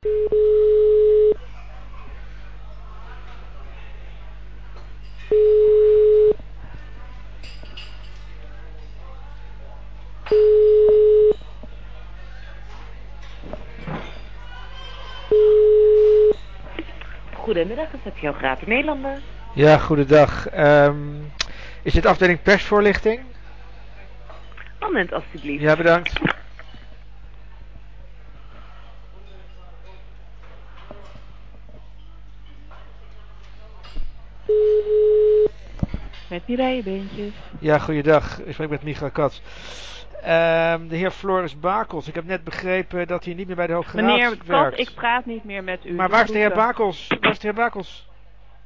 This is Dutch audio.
Goedemiddag, is het Geografen Nederlander? Ja, goedendag. Is dit afdeling persvoorlichting? Moment alstublieft. Ja, bedankt. Met die rijenbeentjes. Ja, goeiedag. Ik spreek met Micha Kat. De heer Floris Bakels. Ik heb net begrepen dat hij niet meer bij de Hoge Raad Meneer werkt. Kat, ik praat niet meer met u. Maar waar is de heer Bakels? Waar is de heer Bakels?